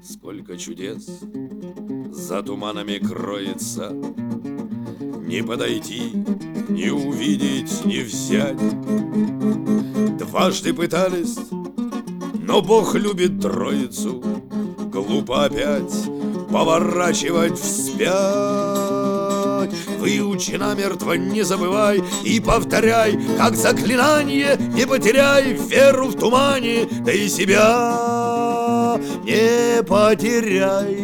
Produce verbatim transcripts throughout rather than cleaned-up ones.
Сколько чудес за туманами кроется, не подойти, не увидеть, не взять. Дважды пытались, но Бог любит троицу. Глупо опять поворачивать вспять. Выучи намертво, не забывай и повторяй, как заклинание, не потеряй веру в тумане, да и себя не потеряй.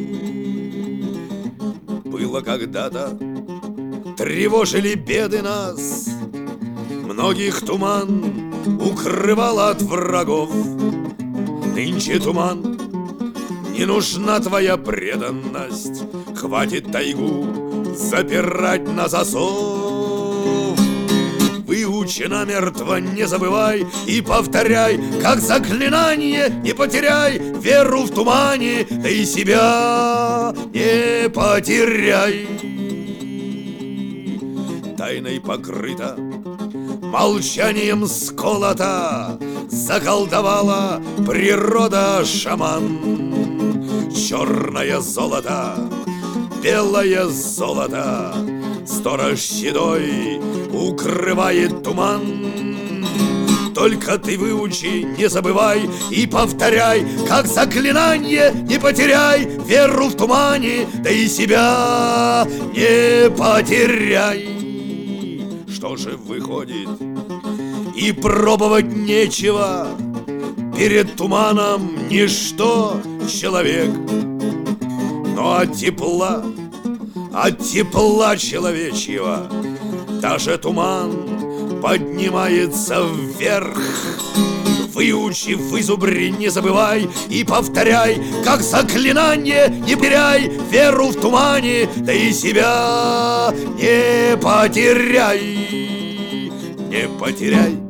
Было когда-то, тревожили беды нас, многих туман укрывал от врагов. Нынче туман, не нужна твоя преданность, хватит тайгу запирать на засов. Выучи намертво, не забывай и повторяй, как заклинание, не потеряй веру в тумане, да и себя не потеряй. Тайной покрыта, молчанием сколота, заколдовала природа шаман. Черное золото, белое золото, сторож седой укрывает туман. Только ты выучи, не забывай и повторяй, как заклинание, не потеряй веру в тумане, да и себя не потеряй. Что же выходит, и пробовать нечего, перед туманом ничто человек. Но от тепла, от тепла человечьего даже туман поднимается вверх. Выучи, вызубри, не забывай и повторяй, как заклинание, не теряй веру в тумане, да и себя не потеряй, не потеряй.